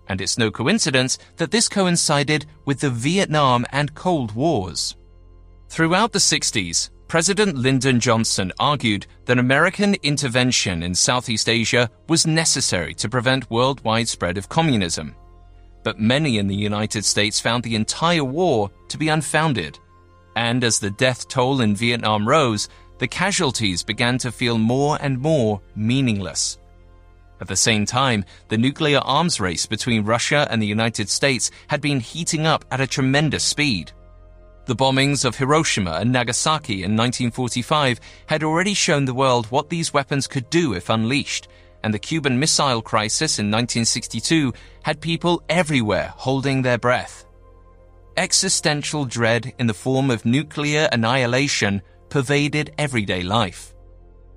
and it's no coincidence that this coincided with the Vietnam and Cold Wars. Throughout the 60s, President Lyndon Johnson argued that American intervention in Southeast Asia was necessary to prevent worldwide spread of communism. But many in the United States found the entire war to be unfounded. And as the death toll in Vietnam rose, the casualties began to feel more and more meaningless. At the same time, the nuclear arms race between Russia and the United States had been heating up at a tremendous speed. The bombings of Hiroshima and Nagasaki in 1945 had already shown the world what these weapons could do if unleashed, and the Cuban Missile Crisis in 1962 had people everywhere holding their breath. Existential dread in the form of nuclear annihilation pervaded everyday life.